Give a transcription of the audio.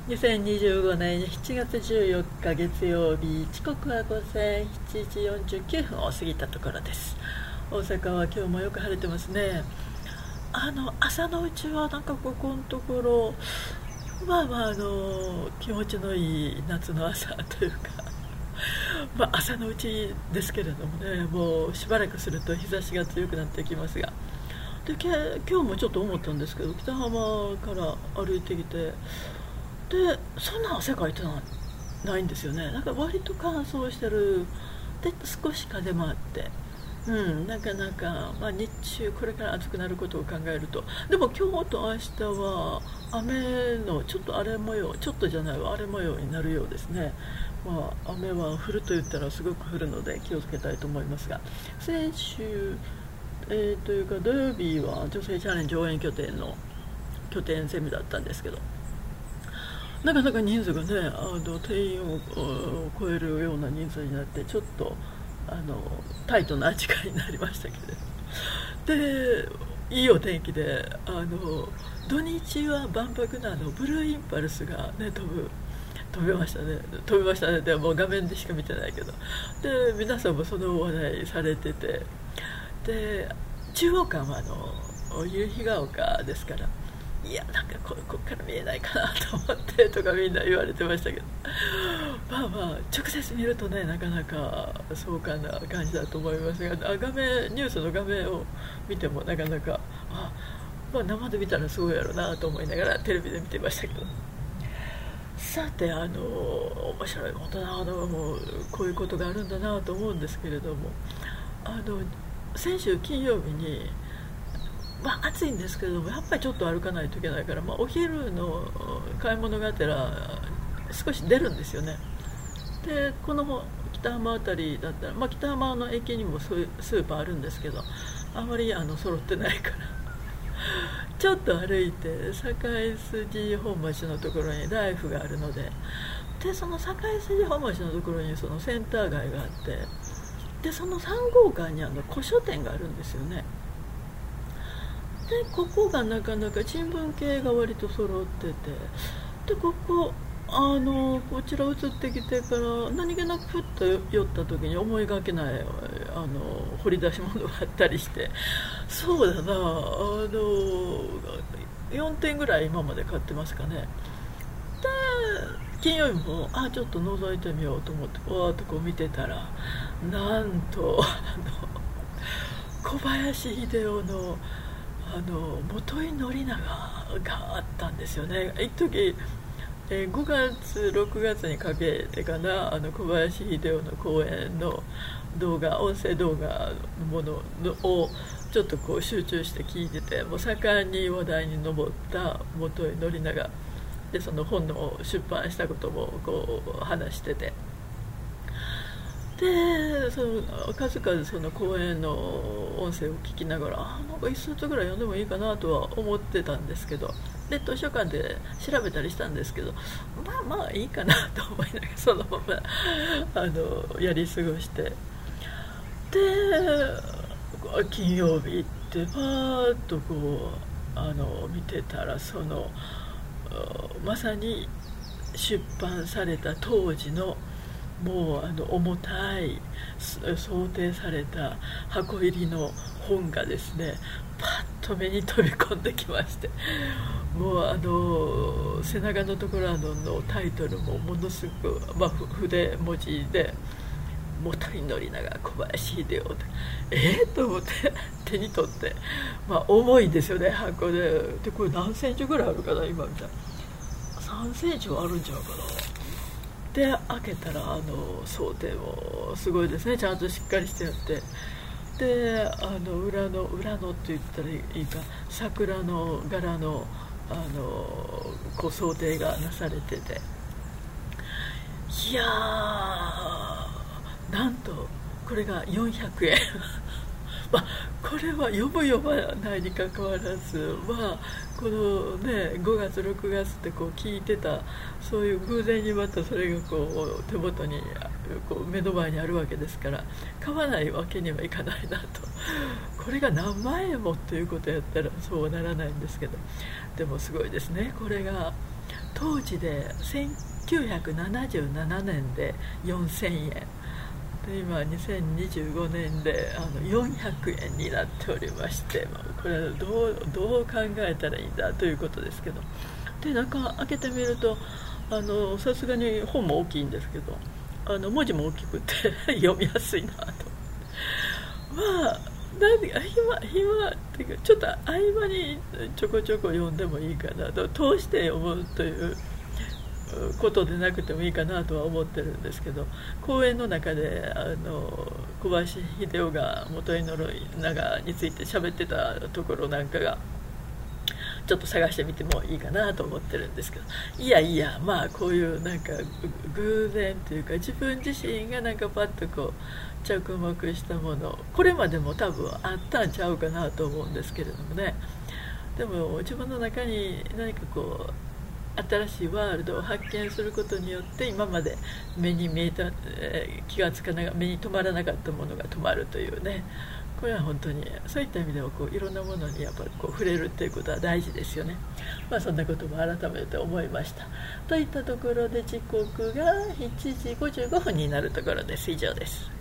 2025年7月14日月曜日、時刻は午前7時49分を過ぎたところです。大阪は今日もよく晴れてますね。朝のうちはなんかここのところ気持ちのいい夏の朝というか朝のうちですけれどもね、もうしばらくすると日差しが強くなってきますが、で今日もちょっと思ったんですけど、北浜から歩いてきて、でそんな汗かいてないんですよね。なんか割と乾燥してる。で少し風もあって、なかなか、日中これから暑くなることを考えると、でも今日と明日は雨のちょっと荒れ模様、ちょっとじゃないわ、荒れ模様になるようですね。雨は降ると言ったらすごく降るので気をつけたいと思いますが、先週、というか土曜日は女性チャレンジ応援拠点ゼミだったんですけど、なかなか人数がね、定員を超えるような人数になって、ちょっとタイトな時間になりましたけれど、でいいお天気で、土日は万博のブルーインパルスがね飛びましたね。でもう画面でしか見てないけど、で皆さんもその話題されてて、で中央館は夕日が丘ですから、いやなんかこっから見えないかなと思ってとかみんな言われてましたけど、直接見るとね、なかなか壮観な感じだと思いますが、ニュースの画面を見てもなかなか生で見たらすごいやろうなと思いながらテレビで見てましたけど、さて面白いことな、もうこういうことがあるんだなと思うんですけれども、先週金曜日に暑いんですけれども、やっぱりちょっと歩かないといけないから、お昼の買い物がてら少し出るんですよね。でこの北浜あたりだったら、北浜の駅にもスーパーあるんですけど、あまり揃ってないからちょっと歩いて堺筋本町のところにライフがあるので、その堺筋本町のところにそのセンター街があって、でその3号館に古書店があるんですよね。でここがなかなか新聞系が割と揃ってて、でこちら移ってきてから何気なくふっと寄った時に思いがけない掘り出し物があったりして、そうだな、4点ぐらい今まで買ってますかね。で金曜日もちょっと覗いてみようと思ってわーっとこう見てたら、なんと小林秀夫の本井宣長があったんですよね。一時5月6月にかけてかな、小林秀夫の講演の音声動画のものをちょっとこう集中して聞いてて、もう盛んに話題に上った本井宣長で、その本の出版したこともこう話してて、で数々その講演の音声を聞きながら、なんか一冊ぐらい読んでもいいかなとは思ってたんですけど、で図書館で調べたりしたんですけど、いいかなと思いながらそのままやり過ごして、で金曜日行ってパーッとこう見てたら、まさに出版された当時のもう重たい想定された箱入りの本がですね、パッと目に飛び込んできまして、もう背中のところのタイトルもものすごく、筆文字で本井宣長小林秀夫で、と思って手に取って、重いですよね、箱で。でこれ何センチぐらいあるかな、今みたいな3センチはあるんちゃうかな。で開けたら想定もすごいですね、ちゃんとしっかりしてやって、で裏のって言ったらいいか、桜の柄のこう想定がなされてて、いやー、なんとこれが400円これは読む読まないにかかわらず、このね5月6月ってこう聞いてた、そういう偶然にまたそれがこう手元にこう目の前にあるわけですから、買わないわけにはいかないなと。これが何万円もっていうことやったらそうならないんですけど、でもすごいですね、これが当時で1977年で4000円で、今2025年で400円になっておりまして、これはどう考えたらいいんだということですけど、で中開けてみるとさすがに本も大きいんですけど文字も大きくて読みやすいなと。なんで暇っていうか、ちょっと合間にちょこちょこ読んでもいいかなと、通して読むということでなくてもいいかなとは思ってるんですけど、講演の中で小林秀夫が元井長について喋ってたところなんかがちょっと探してみてもいいかなと思ってるんですけど、いやこういうなんか偶然というか、自分自身がなんかパッとこう着目したもの、これまでも多分あったんちゃうかなと思うんですけれどもね。でも自分の中に何かこう新しいワールドを発見することによって、今まで目に見えた、気がつかな目に留まらなかったものが止まるというね、これは本当にそういった意味ではいろんなものにやっぱり触れるっていうことは大事ですよね。そんなことも改めて思いました。といったところで時刻が7時55分になるところです。以上です。